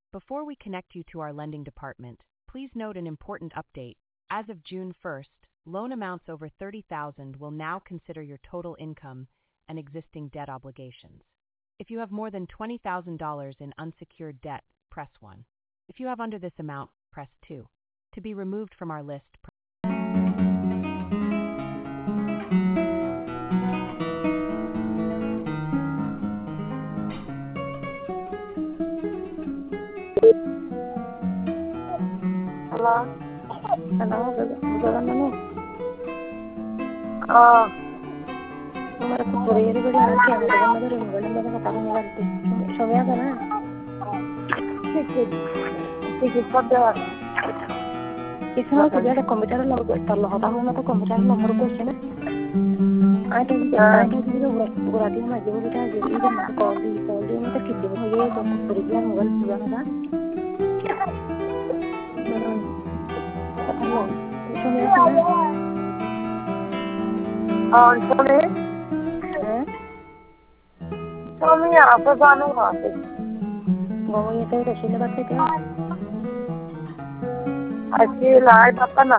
Before we connect you to our lending department, please note an important update. As of June 1st, loan amounts over $30,000 will now consider your total income and existing debt obligations. If you have more than $20,000 in unsecured debt, press 1. If you have under this amount, press 2. To be removed from our list, Hello? Hello, Gagan Manu. हमारे को courier बड़ी आके आने लगा मगर रिंगल में लगा पता नहीं लगती सोया था ना ठीक है सब दे इसमें तो जरा कंप्यूटर लग तल्लो होता हूं मैं तो कंप्यूटर नंबर को है ना आई तो गुराती में जो बेटा जो इधर मत कॉल दी मैं तो किसी को ये तो कोरियर मोबाइल सुना था पता नहीं सोया था ना और सोने यहाँ पे जाने वाले वो ये तो रशीला बात है क्या अच्छी लाइट अपन